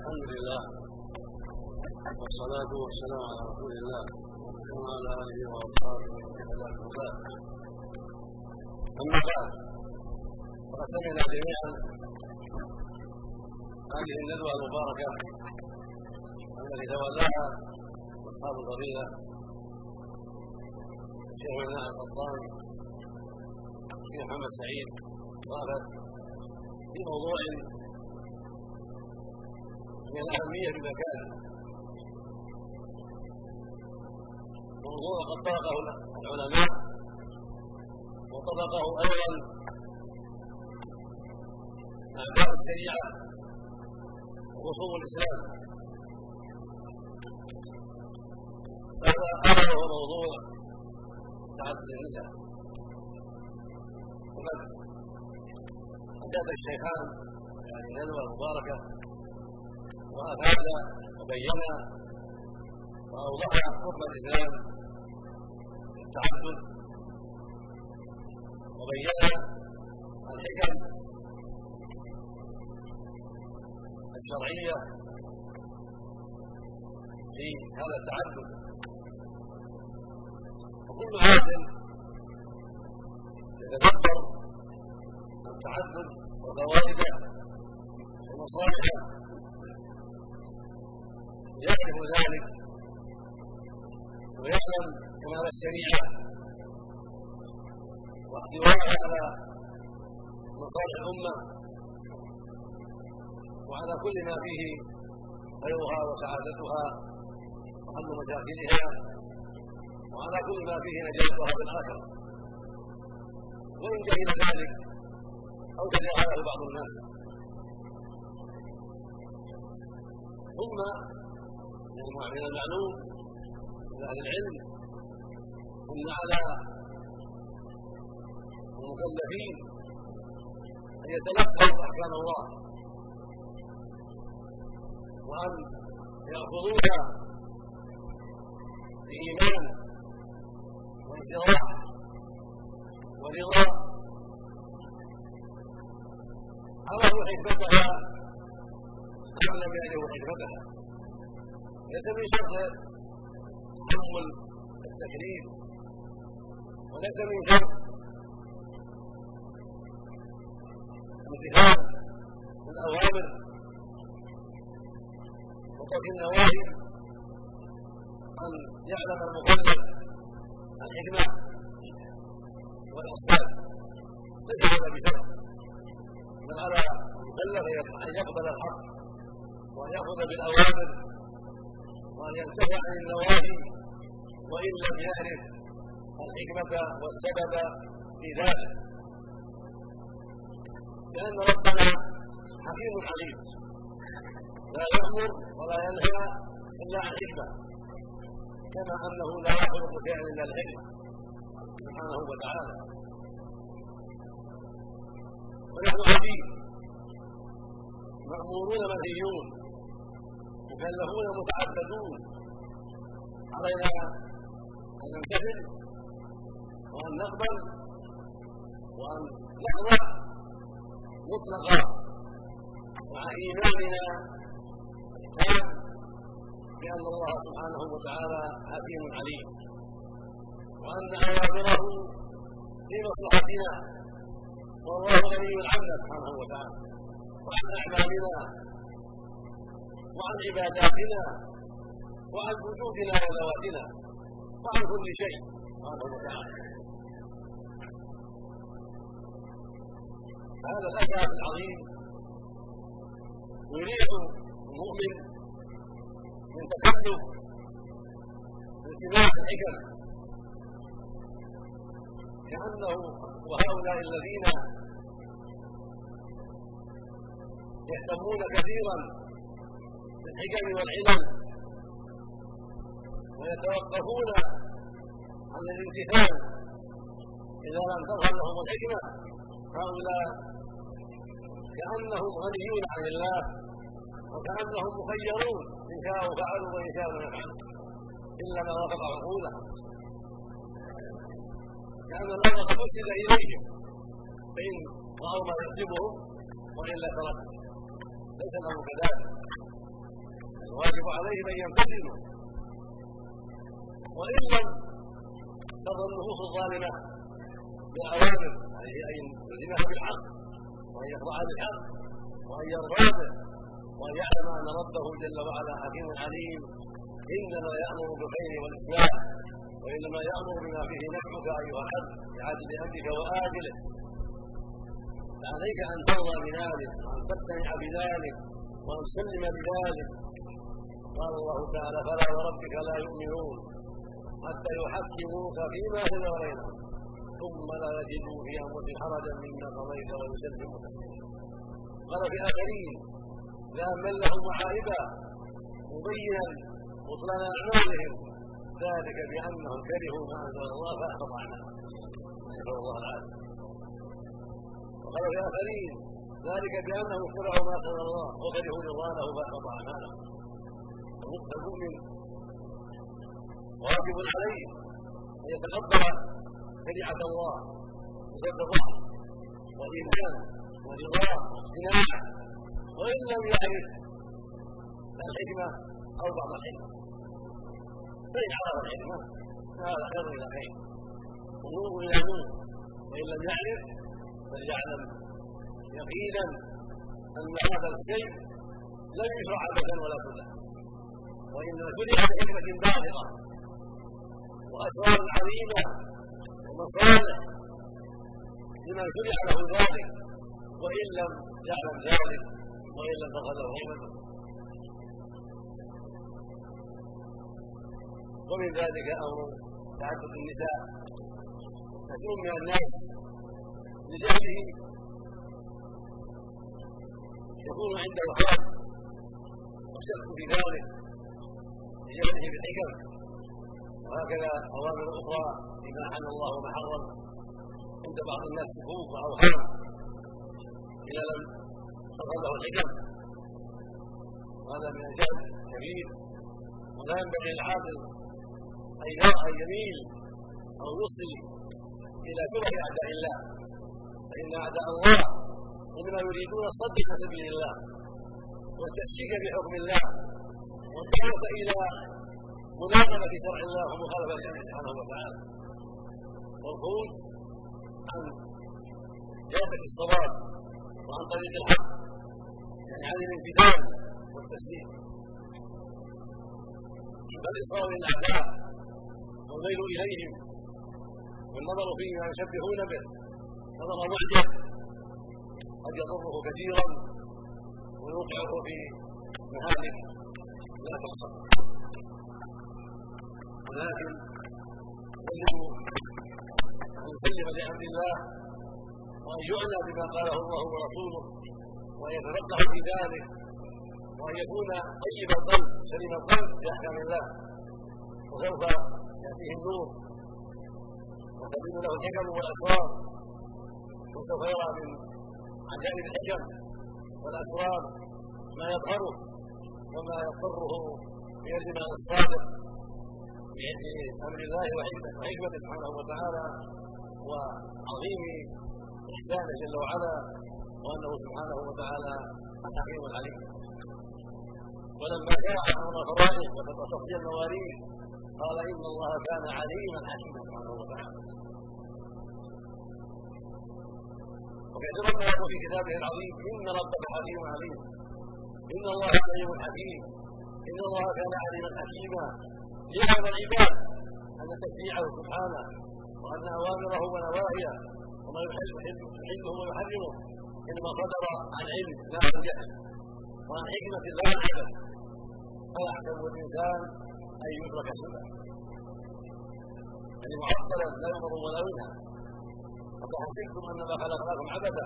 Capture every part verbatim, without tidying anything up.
الحمد لله والصلاة والسلام على رسول الله وعلى آله وأصحابه ومن والاه. أما بعد، فقد سمعنا جميعا هذه الندوة المباركة التي تولاها أصحاب الفضيلة الشيخ مناع القطان الشيخ محمد سعيد وافد في موضوع من الأهمية بمكانه، موضوع قد طبقه العلماء وطبقه أيضا أعداء الشريعة وخصوم الإسلام. هذا هو موضوع تعدد النساء. وقد أجاد الشيخان هذه الندوة المباركة وأفاد وبين وأوضح حكم الإسلام في التعدد، وبين الحكم الشرعية في هذا التعدد. وكل عاقل يتدبر التعدد وفوائده ومصالحه يعرف ذلك ويعلم كمال الشريعة واحتوائها على مصالح الأمة وعلى كل ما فيه خيرها وسعادتها وحل مشاكلها وعلى كل ما فيه نجاتها في الآخرة. وإن جهل ذلك أو تجاهله بعض الناس. ثم من المعلوم لأهل العلم أن على المكلفين أن يتلقوا أحكام الله وأن يأخذوها بإيمان وانشراح ورضا، عرفوا حكمتها أم لم يعرفوا حكمتها. ليس من شرط تحمل التكليف، وليس من شرط امتثال الأوامر وترك النواهي أن يعلم المكلف الحكمة والأسباب. ليس هذا بشرط، بل على المكلف أن يقبل الحق وأن يأخذ بالأوامر وأن ينتهي عن النواهي وإن لم يعرف الحكمة والسبب في ذلك، لأن ربنا حكيم عليم لا يأمر ولا ينهى إلا عن حكمة، كما أنه لا يخلق شيئا إلا الحكمة سبحانه وتعالى. ونحن عبيد مأمورون منهيون مكلفون متعبدون، علينا أن نمتثل وأن نقبل وأن نخضع مطلقا مع إيماننا التام بأن الله سبحانه وتعالى حكيم عليم، وأن أوامره في مصلحتنا، والله غني عنا سبحانه وتعالى وعن أعمالنا وعن عباداتنا وعن وجودنا وذواتنا وعن كل شيء سبحانه وتعالى. هذا الأساس العظيم يريد المؤمن من تكلف التماس الحكم، كأنه وهؤلاء الذين يهتمون كثيرا بالحكم والعلل ويتوقفون عن الامتثال إذا لم تظهر لهم الحكمة، هؤلاء كأنهم غنيون عن الله وكأنهم مخيرون، إن شاءوا فعلوا وإن شاءوا لم يفعلوا إلا ما وافق عقولهم، كأن الأمر قد وسد إليهم فإن رأوا ما يعجبهم وإلا تركوا. ليس الأمر كذلك، الواجب عليهم ان يمتثلوا، وان لم ترضى النفوس الظالمه بالاوامر عليه ان يلزمها بالحق وان يخضع بالحق وان يرضى به وان يعلم ان ربه جل وعلا حكيم عليم انما يامر بالخير والاصلاح، وانما يامر بما فيه نفعك ايها العبد بعدل امرك واجله. فعليك ان ترضى بذلك وان تقتنع بذلك وان تسلم بذلك. قال الله تعالى: فلا وربك لا يؤمنون حتى يحكموك فيما شجر بينهم ثم لا يجدوا في انفسهم حرجا مما قضيت ويسلموا تسليما. قال في اخرين ذاما لهم وعائبا مبينا بطلان اعمالهم ذلك بانهم كرهوا ما انزل الله فاحبط اعمالهم، نسال الله العافيه. وقال في اخرين ذلك بانهم اتبعوا ما انزل الله وكرهوا رضوانه فاحبط اعمالهم. المؤمن واجب عليه ان يتقبل شريعه الله بصدق وايمان ورضاه واقتناع، وان لم يعرف الحكمه او بعض الحكمه فان عرف الحكمه فهذا خير الى خير ونور الى نور، وان لم يعرف فليعلم يقينا ان هذا الشيء لم يشرع ابدا ولا بد، وانما شرع بحكمه بالغه واسرار عظيمه ومصالح لمن شرع له ذلك، وان لم يعلم ذلك وان لم تظهر له حكمته. ومن ذلك امر تعدد النساء. كثير من الناس لجهله يكون عنده حرج وشك في ذلك لجهله بالحكم، وهكذا اوامر اخرى بما حل الله وما حرم عند بعض الناس شكوك واوهام اذا لم تظهر له الحكم، وهذا من الجهل كبير. ولا ينبغي للعاقل ان يميل او يصل الى كره اعداء الله، فان اعداء الله انما يريدون الصد عن سبيل الله والتشكيك بحكم الله والدعوه الى مناقضه شرع الله ومخالفه شرعه سبحانه وتعالى والخروج عن جاده الصواب وعن طريق الحق، يعني عن الانفداد والتسليم. فالاصرار للاعداء والميل اليهم والنظر فيما يشبهون به نظر معجب قد يضره كثيرا ويوقعه في مهالك لا تحصى. ولكن يجب ان يسلم لامر الله وان يعنى بما قاله الله ورسوله وان يتفقه في ذلك وان يكون طيب القلب سليم القلب باحكام الله، وسوف ياتيه النور وتبين له الحكم والاسرار، وسوف يرى من عجائب الحكم والاسرار ما يظهره وما يضطره بيد الصادق بامر الله وحكمته سبحانه وتعالى وعظيم احسانه جل وعلا، وانه سبحانه وتعالى حكيم عليم. ولما شرع امر الفرائض وتفصيل المواريث قال ان الله كان عليما حكيما سبحانه وتعالى. وكثيرا ما يقول في كتابه العظيم: ان ربك حكيم عليم، ان الله عليم حكيم، ان الله كان عليما حكيما، ليعلم العباد ان تشريعه سبحانه وان اوامره ونواهيه وما يحله ويحرمه انما صدر عن علم لا عن جهل وعن حكمه لا عن عبث، فيحسب الانسان ان يترك سدى يعني معطلا لا يضر ولا ينهى. أفحسبتم أنما خلقناكم عبثا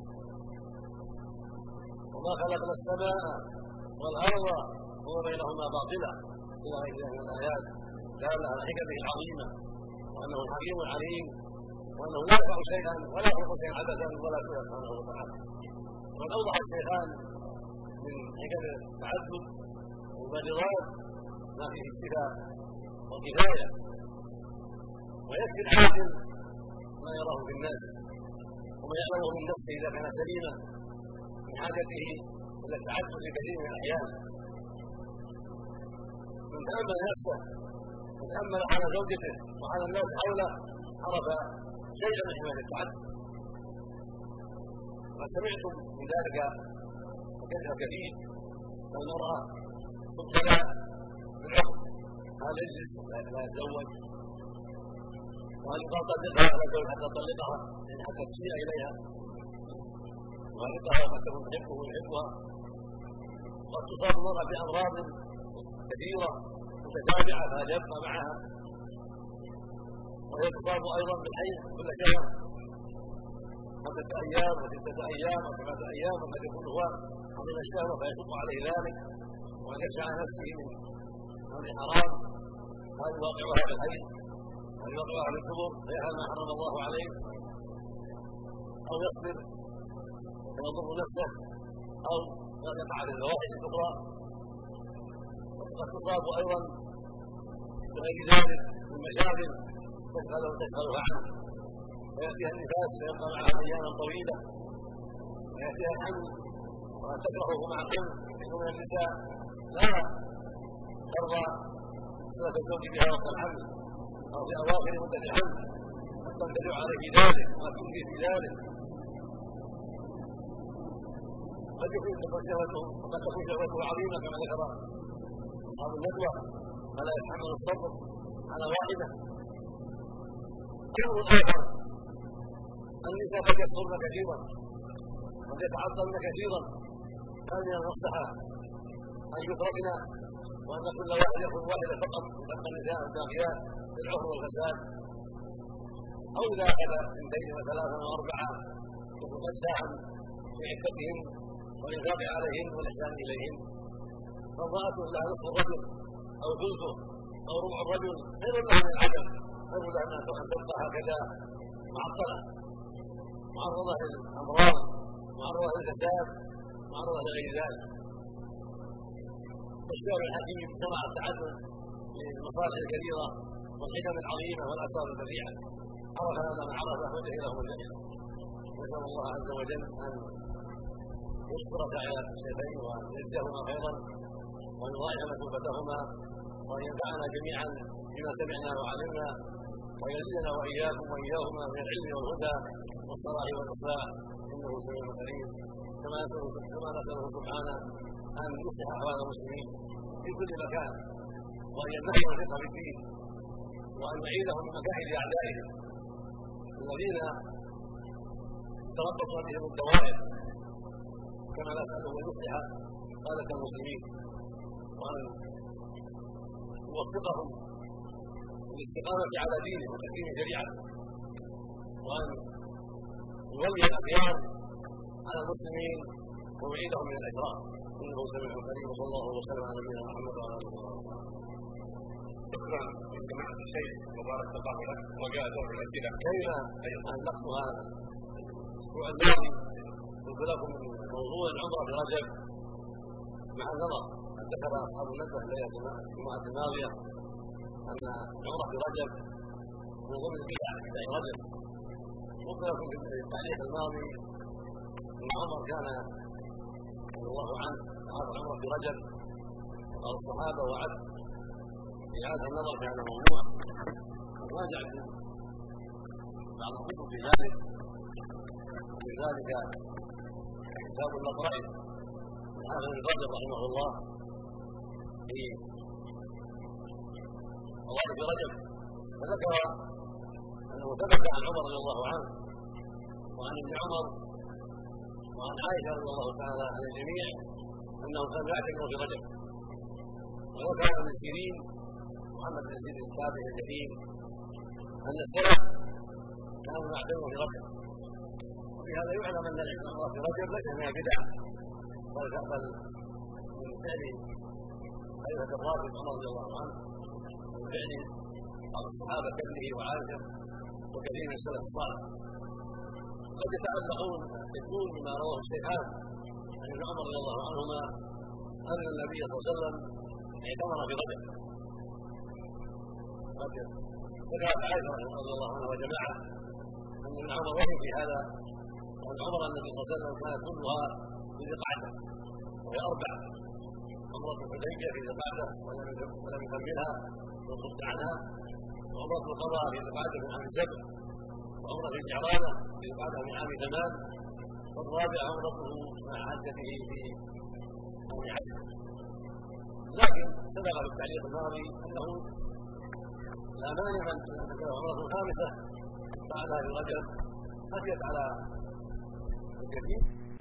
وما خلقنا السماء والأرض وما بينهما باطلا إلى غير ذلك من الآيات دالة على حكمه العظيمة وأنه حكيم عليم وأنه لا يفعل شيئا ولا يخلق شيئا عبثا ولا سوءا سبحانه وتعالى. وقد أوضح الشيخان من حكم التعدد والمبررات ما فيه اتفاق وكفاية، ويكفي العاقل ما يراه في الناس وما يعلمه من نفسه اذا كان سليما من حاجته الى التعدد في كثير من الاحيان. من تأمل نفسه وتأمل حال زوجته وحال الناس حوله عرف شيئا من حماية التعدد. وسمعتم من ذلك وكثر كثير المرأة تبتلى بالعقد، هل يجلس لا يتزوج، وهل يقال طلقها على زوج حتى طلقها يعني حتى تسيء اليها، وهل يقال حتى تكون تحبه ويحبها. قد تصاب المرأة بأمراض كثيرة متتابعة فهل يبقى معها، وهي تصاب أيضا بالحيض كل شهر خمسة أيام وستة أيام وسبعة أيام، وقد يكون هو عظيم الشهوة فيشق عليه ذلك وأن يدفع نفسه من أمر حرام. هل يواقعها بالحيض؟ هل يواقعها بالكبر فيفعل ما حرم الله عليه؟ أو يصبر ويضر نفسه أو يقع في الفواحش الكبرى؟ وقد تصاب أيضا بغير ذلك من مشاغل تشغله تشغلها عنه، ويأتيها النفاس فيبقى معها أياما طويلة، ويأتيها الحمل وأن تكرهه مع الحمل. كثير من النساء لا ترضى صلة الزوج بها وقت الحمل أو في أواخر مدة الحمل، قد تمتنع عليه في ذلك وما تنكر في ذلك. قد يكون شهوته وقد تكون شهوته عظيمة كما ذكر أصحاب الندوة فلا يتحمل الصبر على واحدة. أمر آخر النساء قد يكثرن كثيرا قد يتعظمن كثيرا، هل من المصلحة أن يتركن وأن كل واحد يأخذ واحدة فقط وتبقى النساء الباقيات للعهر والفساد؟ أو إذا أخذ اثنتين وثلاثا وأربعة يكون قد ساهم في عدتهم والإنفاق عليهم والإحسان إليهم. فامرأة لها نصف الرجل أو ثلثه أو ربع الرجل خير لها من العدم، خير لها أن تبقى هكذا معطلة معرضة للأمراض معرضة للفساد معرضة لغير ذلك. الشارع الحكيم شرع التعدد للمصالح الكبيرة والحكم العظيمة والآثار البديعة، عرف هذا من عرف وجهله من جهله. نسأل الله عز وجل أن يشكر سعي الشيخين وأن يجزيهما خيرا وأن يضاعف مثوبتهما وأن ينفعنا جميعا بما سمعنا وعلمنا ويزيدنا وإياكم وإياهما من العلم والهدى والصلاح والإصلاح إنه سميع كريم. كما نسأله كما نسأله سبحانه أن يصلح أحوال المسلمين في كل مكان وأن يمنحهم الفقه في الدين وأن يعيدهم من مكائد أعدائهم الذين تربص بهم الدوائر، كما نسأله أن يصلح قادة المسلمين وأن يوفقهم للاستقامة على دينه وتحكيم شريعته، وأن يولي الأخيار على المسلمين ويعيدهم من الأجرام إنه سميع كريم. وصلى الله وسلم على نبينا محمد وعلى آله وصحبه. شكرا لسماحة الشيخ وبارك الله لك. وجاء دور الأسئلة كلمة علقتها الأسبوع الماضي قلت لكم موضوع العمرة في رجب مع النظر قد ذكر أصحاب الندوة الليلة الجمعة الماضية أن العمرة في رجب من ضمن البدع في رجب. قلت لكم في التعليق الماضي أن عمر كان رضي الله عنه عاد العمرة في رجب وقال الصحابة وعد إعادة النظر كان ممنوع، وراجع بعض الكتب في ذلك وفي ذلك كتاب الأقرأ الحافظ بن رجب رحمه الله في أوائل رجب، فذكر أنه ثبت عن عمر رضي الله عنه وعن ابن عمر وعن عائشة رضي الله تعالى عن الجميع أنهم كانوا يعتكفون في رجب. وذكر ابن سيرين محمد بن يزيد التابعي الجليل أن السلف كانوا يعتكفون في رجب، وفي هذا يعلم أن العمرة في رجب ليس منها بدعة بل من فعل خليفة الراشد عمر رضي الله عنه ومن فعل بعض الصحابة كابنه وعائشة وكثير من السلف الصالح. قد يتعلقون يكون بما رواه الشيخان عن ابن عمر رضي الله عنهما أن النبي صلى الله عليه وسلم اعتمر في رجب. ذكرت عائشة رضي الله عنها وجماعة أن ابن عمر وهم في هذا، وأن عمر النبي صلى الله عليه وسلم كانت كلها في ذي القعدة وهي أربعة، عمرة الحديبية في ذي القعدة ولم يكملها وصد عنها، وعمرة القضاء في ذي القعدة من عام سبع، وعمرة الجعرانة في ذي القعدة من عام ثمان، والرابعة عمرته مع حجته في عام عشر. لكن سبق في التعليق الماضي انه لا مانع ان تكون عمرة خامسة فعلها في رجب خشيت على الكثير